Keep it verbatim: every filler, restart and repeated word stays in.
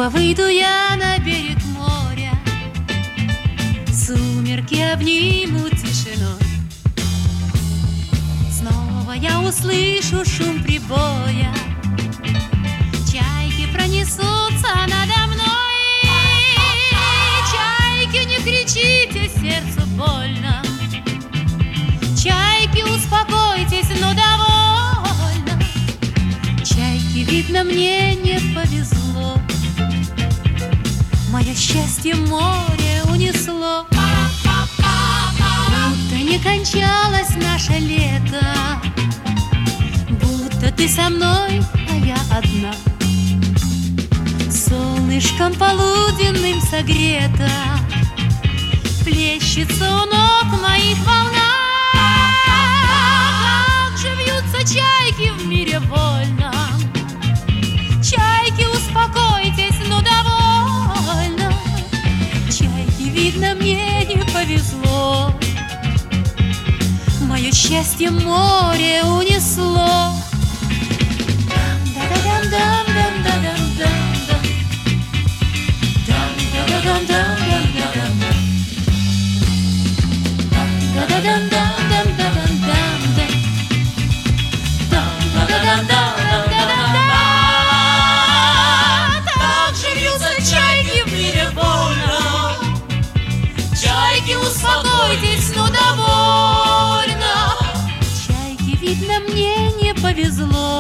Снова выйду я на берег моря, сумерки обнимут тишиной. Снова я услышу шум прибоя, чайки пронесутся надо мной. Чайки, не кричите, сердцу больно. Чайки, успокойтесь, но довольно. Чайки, видно, мне не повезло. Мое счастье море унесло. Будто не кончалось наше лето, будто ты со мной, а я одна. Солнышком полуденным согрета плещется у ног моих волна. Как же вьются чайки в мире вольно. Чайки, успокойтесь, но довольно. Чайки, видно, мне не повезло. Мое счастье море унесло. Так же вьются чайки в мире вольно. Чайки, успокойтесь, но довольно. Чайки, видно, мне не повезло.